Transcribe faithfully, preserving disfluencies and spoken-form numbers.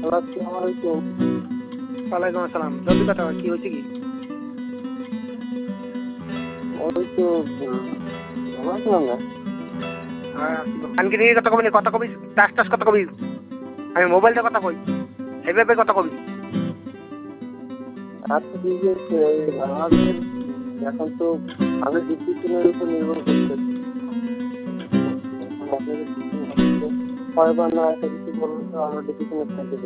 আসসালামু আলাইকুম। ওয়ালাইকুম আসসালাম। জলদি কথা কও, কি হয়েছে কি? ওই তো ভালো আছিলাম না। হ্যাঁ, কানকে নিয়ে কথা কবি, কথা কবি, টাস টাস কথা কবি। আমি মোবাইলটা কথা কই, এইভাবে কথা কবি। আচ্ছা ঠিক আছে, আমাদের এখন তো আমাদের ডিসিশনের উপর নির্ভর করছে। এখন আপনাদের ডিসিশন হয় বা না, একটা কিছু বললে তো আমরা ডিসিশনে থাকতে